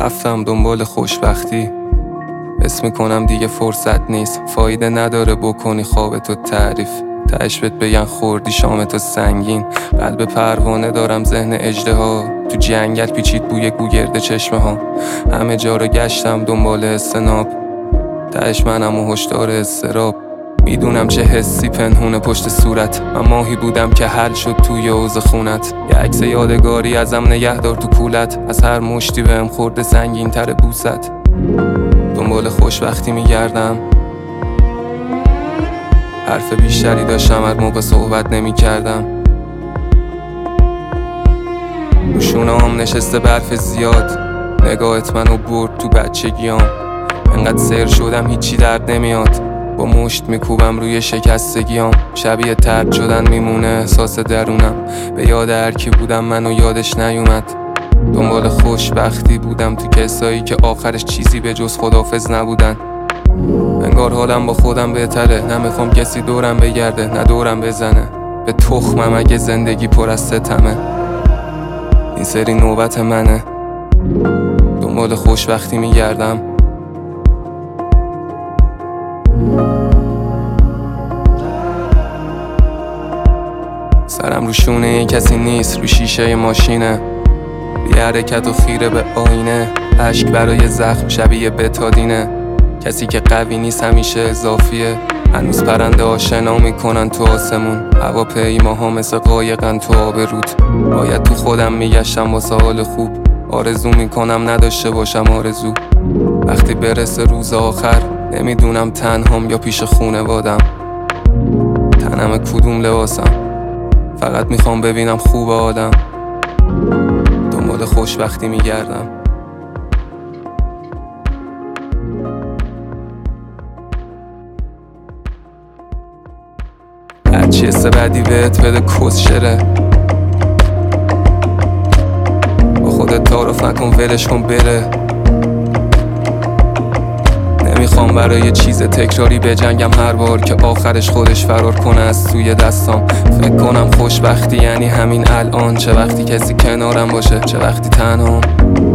رفتم دنبال خوشبختی، حس میکنم دیگه فرصت نیست، فایده نداره بکنی خوابتو تعریف. تهش بهت بگن خوردی شامتو سنگین، قلب پروانه دارم ذهن اژدها، تو جنگل پیچید بوی گوگرد چشمه ها. همه جا رو گشتم دنبال استناب، تهش منم و هشدار استراب. میدونم چه حسی پنهونه پشت صورت، من ماهی بودم که حل شد توی حوض خونت. یه عکس یادگاری ازم نگهدار تو کولت، از هر مشتی بهم خورده سنگین تر بوست. دنبال خوشبختی میگردم، حرف بیشتری داشتم هر موقع صحبت نمی کردم. روشونه هم نشسته برف زیاد، نگاهت منو برد تو بچگیام. انقدر سر شدم هیچی درد نمیاد، با مشت میکوبم روی شکستگیام. شبیه طرد شدن میمونه احساس درونم، به یاد هرکی بودم منو یادش نیومد. دنبال خوشبختی بودم تو کسایی که آخرش چیزی به جز خداحافظ نبودن. انگار حالم با خودم بهتره، نمیخوام کسی دورم بگرده نه دورم بزنه. به تخمم اگه زندگی پر از ستمه، این سری نوبت منه. دنبال خوشبختی میگردم، سرم رو شونه کسی نیست، رو شیشه ماشینه. بی حرکت و خیره به آینه، اشک برای زخم شبیه بتادینه. کسی که قوی نیست همیشه اضافیه، هنوز پرنده ها شنا میکنن تو آسمون. هواپیماها مثل قایقن تو آب رود، باید تو خودم میگشتم واسه حال خوب. آرزو میکنم نداشته باشم آرزو، وقتی برسه روز آخر نمیدونم تنهام یا پیش خونوادم. تنم کدوم لباسم، فقط میخوام ببینم خوب آدم. دنبال خوشبختی میگردم. هرچی حس بدی بهت بده کس شره، با خودت تعارف نکن ولش کن بره. نمیخوام برای چیز تکراری بجنگم هر بار که آخرش خودش فرار کنه از توی دستام. فکر کنم خوشبختی یعنی همین الان، چه وقتی کسی کنارم باشه چه وقتی تنهام.